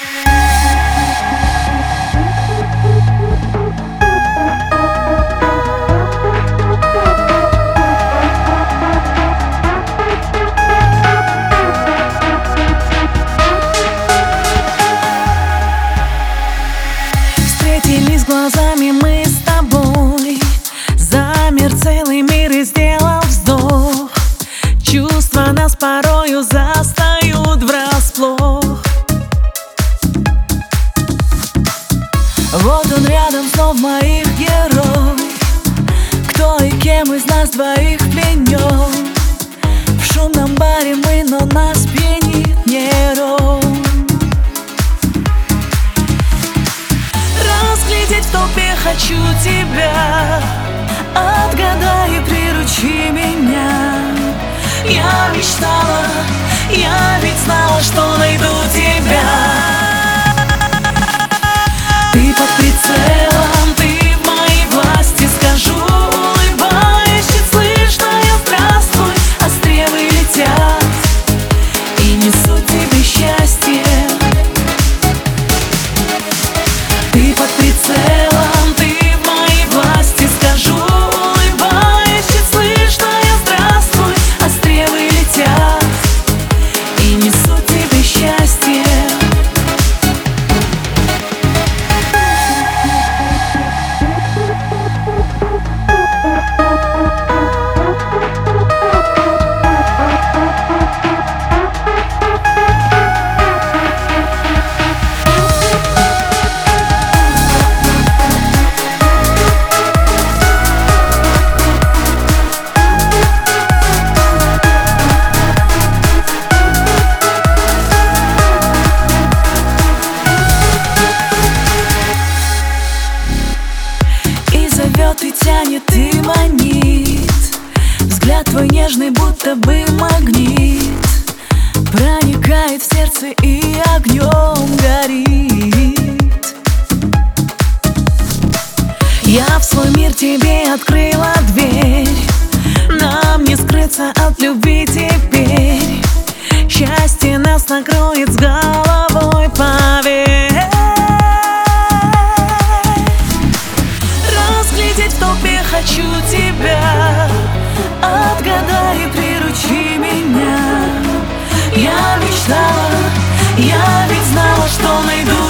Встретились глазами мы с тобой, замер целый мир и сделал вздох. Чувства нас порою застают врасплох. Вот он рядом, снов моих герой. Кто и кем из нас двоих пленен? В шумном баре мы, но нас пьянит нейрон. Разглядеть в толпе хочу тебя, отгадай и приручи меня. Я мечтала, я ведь знала, что найду тебя. Ты под прицелом, ты в моей власти, скажу, улыбаясь, чуть слышно я здравствуй, а стрелы летят и несут тебе счастье. Ты под прицелом, ты в моей власти, скажу, улыбаясь, чуть слышно я здравствуй, а стрелы летят и несут тебе счастье. Зовет и тянет и манит, взгляд твой нежный, будто бы магнит, проникает в сердце и огнем горит. Я в свой мир тебе открыла дверь, нам не скрыться от любви теперь. Счастье нас накроет с головой, поверь. В толпе хочу тебя, отгадай и приручи меня. Я мечтала, я ведь знала, что найду